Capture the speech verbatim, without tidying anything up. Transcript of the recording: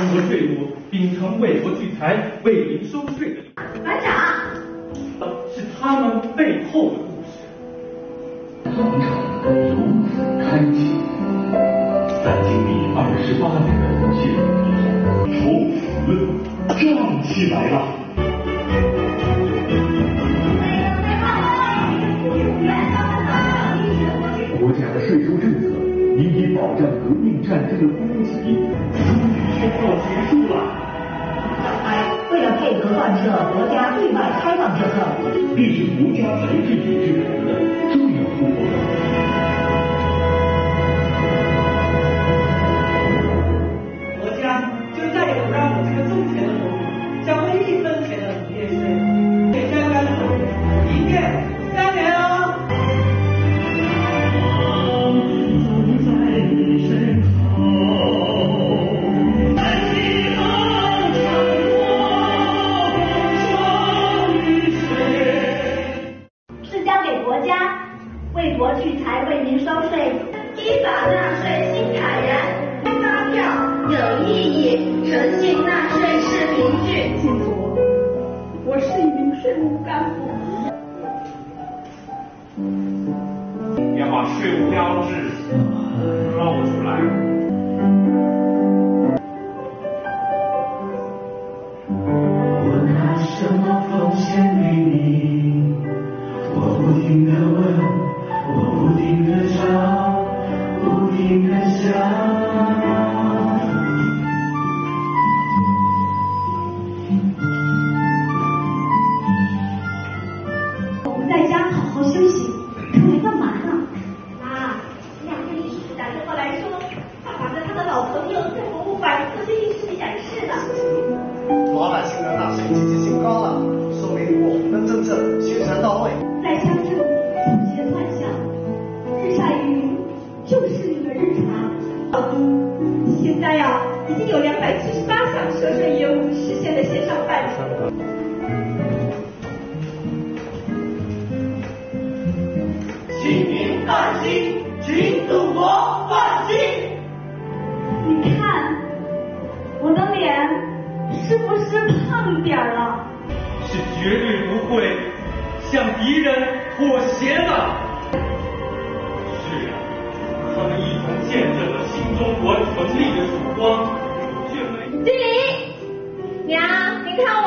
通过税务秉承为国聚财、为民收税的。 班长， 是他们背后的故事。 皇城如此开启，在经历二十八年的不懈努力后，从此站起来了。国家的税收政策应以保障革命战争的供给，终于宣告结束了。 为了配合贯彻国家对外开放政策， 历是国家财政体制改革的重要突破。 国家就再也不让我这个挣钱的农民交回一分钱的农业税，给相关的农民一年三年哦。 为国聚财，为民收税，依法纳税心坦然，发票有意义，诚信纳税是凭据。 记住，我是一名税务干部。 要把税务标志露出来。 我拿什么奉献给你？我不停地问。我不停地唱，不停地想。 我们在家好好休息，出来干嘛呢？妈，亚克力叔叔打电话来说，他把着他的老朋友在博物馆做这艺术展示呢。 老百姓的纳税积极性高了，说明我们的政策宣传到位。 在乡镇总结乱象。日晒雨淋就是你的日常。现在呀、啊，已经有两百七十八项涉税业务实现了线上办理。 请您放心，请祖国放心。 你看，我的脸是不是胖点了？ 是绝对不会向敌人妥协的。他们一同见证了新中国成立的曙光。 经理，娘，您看